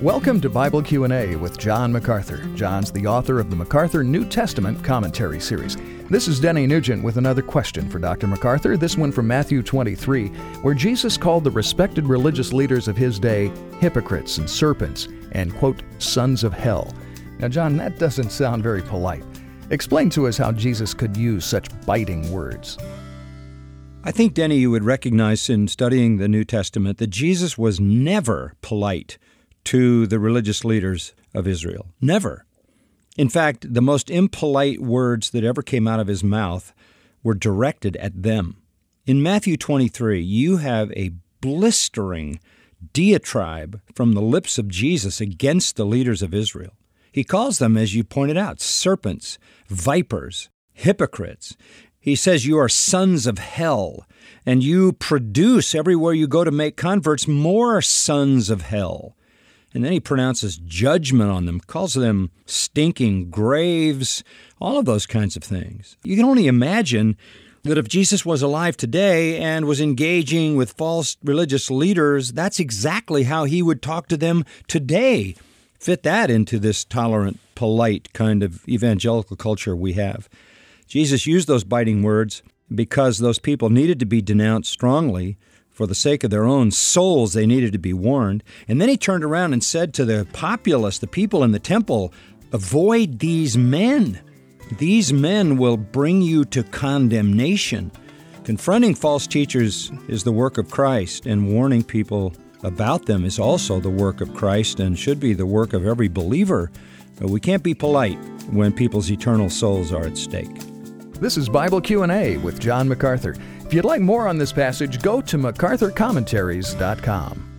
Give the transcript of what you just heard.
Welcome to Bible Q&A with John MacArthur. John's the author of the MacArthur New Testament Commentary Series. This is Denny Nugent with another question for Dr. MacArthur, this one from Matthew 23, where Jesus called the respected religious leaders of his day hypocrites and serpents and, quote, sons of hell. Now, John, that doesn't sound very polite. Explain to us how Jesus could use such biting words. I think, Denny, you would recognize in studying the New Testament that Jesus was never polite to the religious leaders of Israel. Never. In fact, the most impolite words that ever came out of his mouth were directed at them. In Matthew 23, you have a blistering diatribe from the lips of Jesus against the leaders of Israel. He calls them, as you pointed out, serpents, vipers, hypocrites. He says you are sons of hell, and you produce everywhere you go to make converts more sons of hell. And then he pronounces judgment on them, calls them stinking graves, all of those kinds of things. You can only imagine that if Jesus was alive today and was engaging with false religious leaders, that's exactly how he would talk to them today. Fit that into this tolerant, polite kind of evangelical culture we have. Jesus used those biting words because those people needed to be denounced strongly. For the sake of their own souls, they needed to be warned. And then he turned around and said to the populace, the people in the temple, avoid these men. These men will bring you to condemnation. Confronting false teachers is the work of Christ, and warning people about them is also the work of Christ and should be the work of every believer. But we can't be polite when people's eternal souls are at stake. This is Bible Q&A with John MacArthur. If you'd like more on this passage, go to MacArthurCommentaries.com.